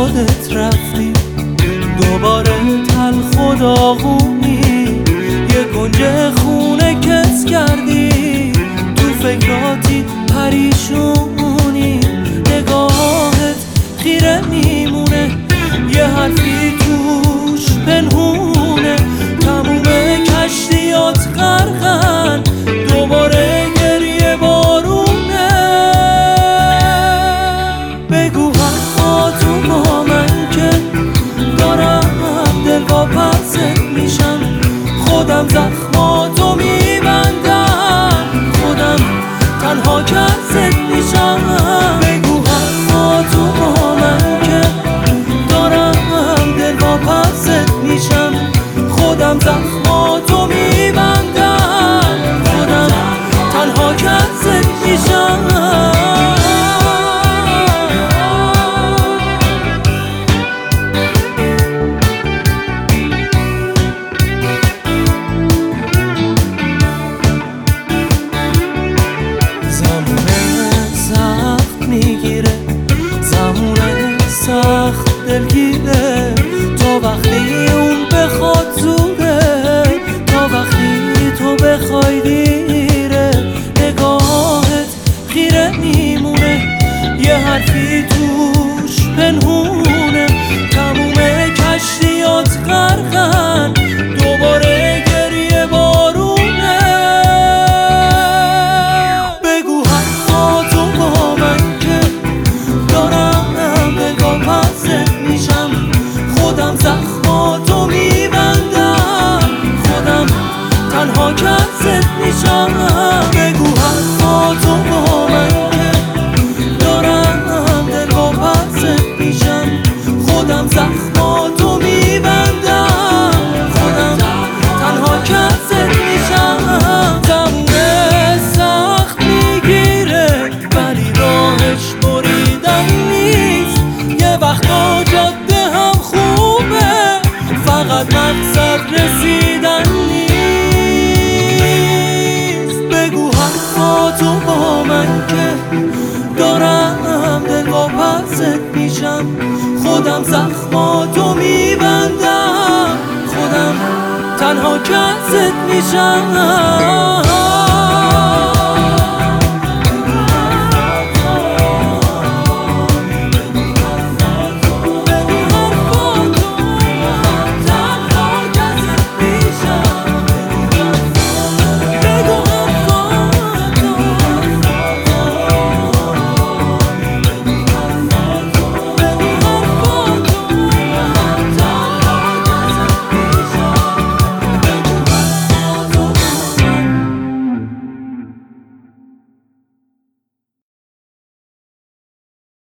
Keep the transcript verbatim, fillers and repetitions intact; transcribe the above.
خودت رفتی، دوباره تلخ و داغونی، یه کنج خونه کس کردی، تو فکراتی پریشونی، نگاهت خیره میمونه، یه حرفی توش پنهونه، تموم کشتیات غرقن، دوباره گریه بارونه. بگو حرفاتو با من که دارم دل واپست میشم، خودم زخماتو میبندم، خودم تنها کست میشم. بگو حرفاتو با من که دارم دل واپست میشم، خودم زخماتو میبندم، خودم تنها کست میشم. سخت دلگیره تا وقتی اون بخواد زوده، تا وقتی تو بخوای دیره، نگاهت خیره میمونه، یه حرفی توش پنهونه، تموم کشتیات غرقن، دوباره گریه بارونه. بگو حرفاتو با من که دارم میشم، خودم زخماتو میبندم، خودم تنها کست میشم. بگو حرفاتو با من که دارم دل واپست میشم، خودم زخماتو میبندم، خودم تنها کست میشم. زمونه سخت میگیره ولی راهش بریدن نیست، یه وقتا جاده هم خوبه فقط مقصد رسیدن نیست. بگو حرفاتو با من که دارم دل واپست میشم، خودم زخماتو میبندم، خودم تنها کست میشم.